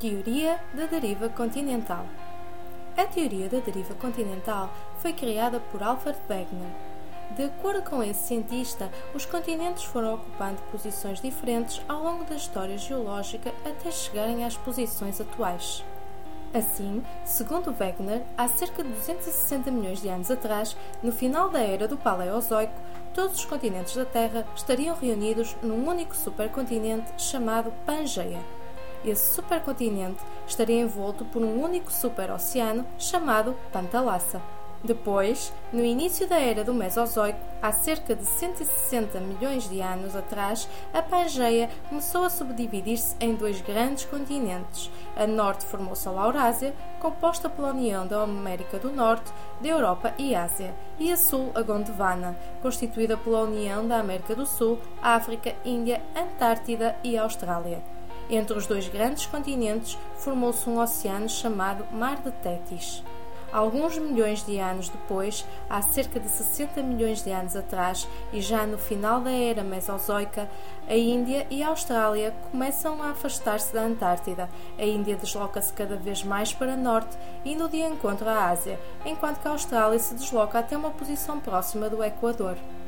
Teoria da deriva continental. A teoria da deriva continental foi criada por Alfred Wegener. De acordo com esse cientista, os continentes foram ocupando posições diferentes ao longo da história geológica até chegarem às posições atuais. Assim, segundo Wegener, há cerca de 260 milhões de anos atrás, no final da era do Paleozoico, todos os continentes da Terra estariam reunidos num único supercontinente chamado Pangeia. Esse supercontinente estaria envolto por um único superoceano chamado Pantalassa. Depois, no início da era do Mesozoico, há cerca de 160 milhões de anos atrás, a Pangeia começou a subdividir-se em dois grandes continentes. A norte formou-se a Laurásia, composta pela união da América do Norte, da Europa e Ásia, e a sul a Gondwana, constituída pela união da América do Sul, África, Índia, Antártida e Austrália. Entre os dois grandes continentes formou-se um oceano chamado Mar de Tétis. Alguns milhões de anos depois, há cerca de 60 milhões de anos atrás, e já no final da era Mesozoica, a Índia e a Austrália começam a afastar-se da Antártida. A Índia desloca-se cada vez mais para norte, indo de encontro à Ásia, enquanto que a Austrália se desloca até uma posição próxima do Equador.